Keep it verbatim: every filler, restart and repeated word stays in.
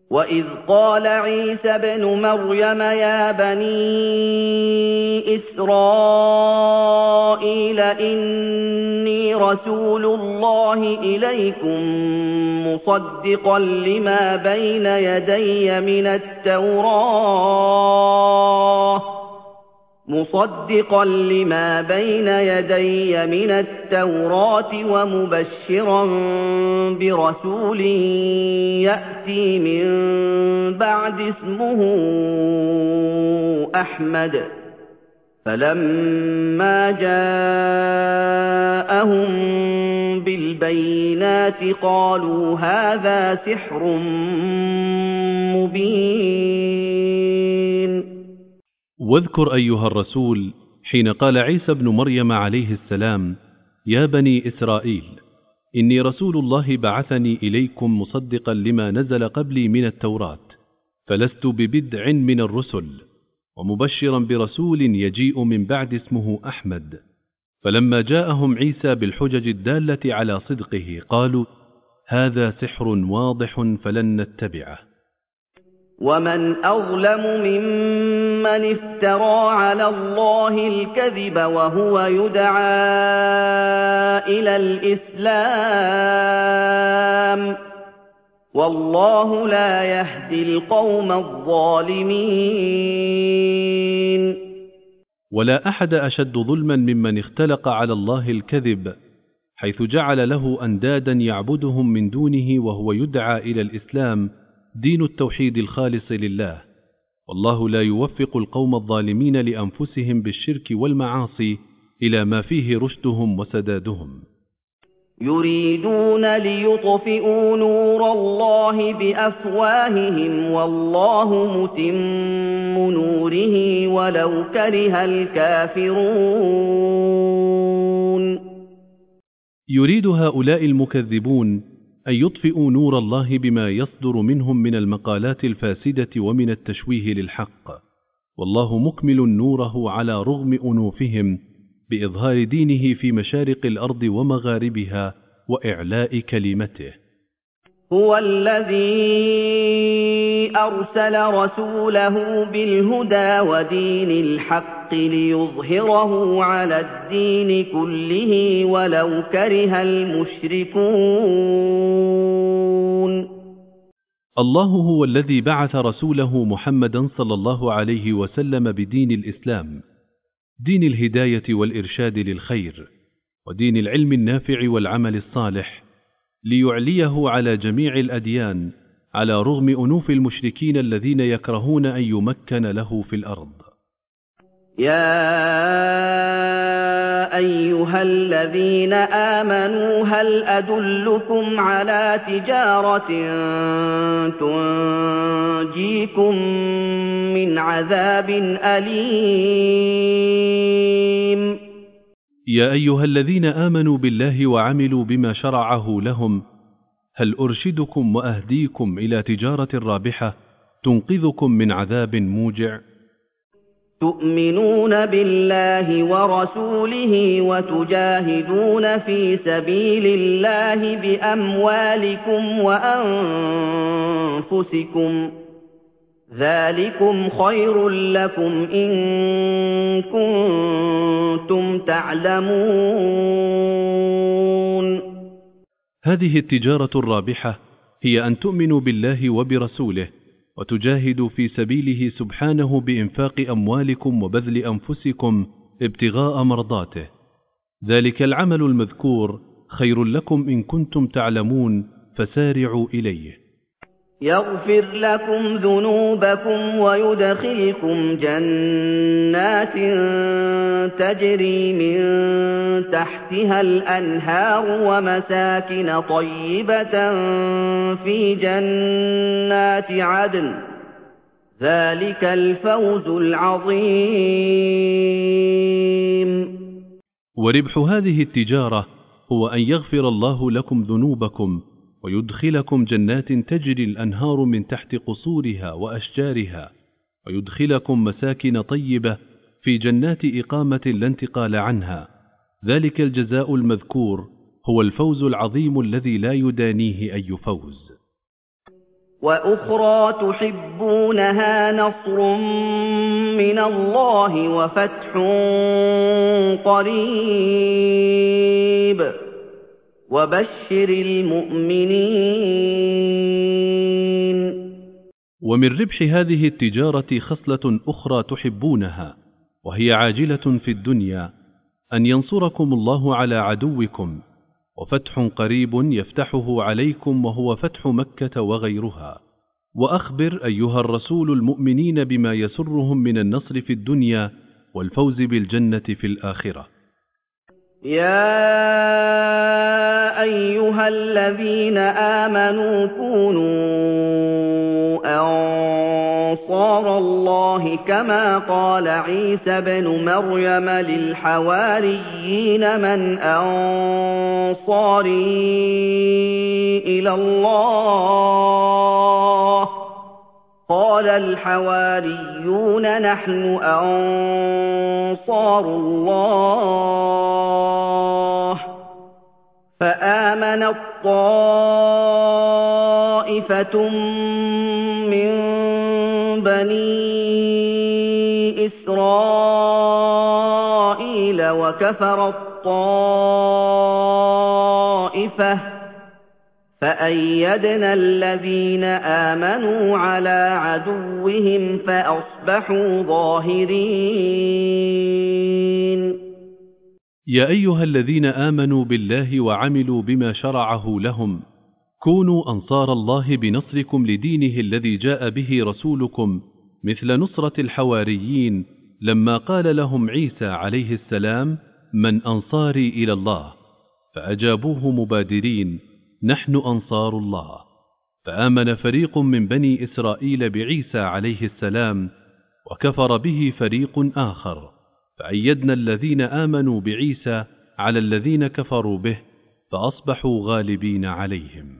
وَإِذْ قَالَ عِيسَى ابْنُ مَرْيَمَ يَا بَنِي إِسْرَائِيلَ إِنِّي رَسُولُ اللَّهِ إِلَيْكُم مُّصَدِّقًا لِّمَا بَيْنَ يَدَيَّ مِنَ التَّوْرَاةِ مُصَدِّقًا لِّمَا بَيْنَ يَدَيَّ مِنَ التَّوْرَاةِ وَمُبَشِّرًا بِرَسُولٍ يَأْتِي مِن بَعْدِي اسْمُهُ أَحْمَدُ ۖ فَلَمَّا جَاءَهُم بِالْبَيِّنَاتِ قَالُوا هَٰذَا سِحْرٌ مُّبِينٌ. واذكر أيها الرسول حين قال عيسى بن مريم عليه السلام: يا بني إسرائيل إني رسول الله بعثني إليكم مصدقا لما نزل قبلي من التوراة، فلست ببدع من الرسل، ومبشرا برسول يجيء من بعد اسمه أحمد. فلما جاءهم عيسى بالحجج الدالة على صدقه قالوا هذا سحر واضح فلن نتبعه. وَمَنْ أَظْلَمُ مِمَّنِ افْتَرَىٰ عَلَى اللَّهِ الْكَذِبَ وَهُوَ يُدْعَىٰ إِلَى الْإِسْلَامِ ۚ وَاللَّهُ لَا يَهْدِي الْقَوْمَ الظَّالِمِينَ. ولا أحد أشد ظلما ممن اختلق على الله الكذب، حيث جعل له أندادا يعبدهم من دونه وهو يدعى إلى الإسلام، دين التوحيد الخالص لله. والله لا يوفق القوم الظالمين لأنفسهم بالشرك والمعاصي إلى ما فيه رشدهم وسدادهم. يريدون ليطفئوا نور الله بأفواههم والله متم نوره ولو كره الكافرون. يريد هؤلاء المكذبون أن يطفئوا نور الله بما يصدر منهم من المقالات الفاسدة ومن التشويه للحق، والله مكمل نوره على رغم أنوفهم بإظهار دينه في مشارق الأرض ومغاربها وإعلاء كلمته. هو الذي أرسل رسوله بالهدى ودين الحق ليظهره على الدين كله ولو كره المشركون. الله هو الذي بعث رسوله محمدا صلى الله عليه وسلم بدين الإسلام، دين الهداية والإرشاد للخير، ودين العلم النافع والعمل الصالح، ليعليه على جميع الأديان على رغم أنوف المشركين الذين يكرهون أن يمكن له في الأرض. يا أيها الذين آمنوا هل أدلكم على تجارة تنجيكم من عذاب أليم. يا أيها الذين آمنوا بالله وعملوا بما شرعه لهم، هل أرشدكم وأهديكم إلى تجارة رابحة تنقذكم من عذاب موجع؟ تؤمنون بالله ورسوله وتجاهدون في سبيل الله بأموالكم وأنفسكم، ذلكم خير لكم إن كنتم تعلمون. هذه التجارة الرابحة هي أن تؤمنوا بالله وبرسوله وتجاهدوا في سبيله سبحانه بإنفاق أموالكم وبذل أنفسكم ابتغاء مرضاته، ذلك العمل المذكور خير لكم إن كنتم تعلمون، فسارعوا إليه. يغفر لكم ذنوبكم ويدخلكم جنات تجري من تحتها الأنهار ومساكن طيبة في جنات عدن، ذلك الفوز العظيم. وربح هذه التجارة هو أن يغفر الله لكم ذنوبكم ويدخلكم جنات تجري الأنهار من تحت قصورها وأشجارها، ويدخلكم مساكن طيبة في جنات إقامة لا انتقال عنها، ذلك الجزاء المذكور هو الفوز العظيم الذي لا يدانيه أي فوز. وأخرى تحبونها نصر من الله وفتح قريب وبشر المؤمنين. ومن ربح هذه التجارة خصلة أخرى تحبونها وهي عاجلة في الدنيا، أن ينصركم الله على عدوكم، وفتح قريب يفتحه عليكم وهو فتح مكة وغيرها. وأخبر أيها الرسول المؤمنين بما يسرهم من النصر في الدنيا والفوز بالجنة في الآخرة. يا أيها الذين آمنوا كونوا أنصار الله كما قال عيسى بن مريم للحواريين من أنصاري إلى الله قال الحواريون نحن أنصار الله فآمنت طائفة من بني إسرائيل وكفرت طائفة فأيدنا الذين آمنوا على عدوهم فأصبحوا ظاهرين. يا أيها الذين آمنوا بالله وعملوا بما شرعه لهم كونوا أنصار الله بنصركم لدينه الذي جاء به رسولكم، مثل نصرة الحواريين لما قال لهم عيسى عليه السلام من أنصاري إلى الله، فأجابوه مبادرين نحن أنصار الله. فآمن فريق من بني إسرائيل بعيسى عليه السلام وكفر به فريق آخر، فأيدنا الذين آمنوا بعيسى على الذين كفروا به فأصبحوا غالبين عليهم.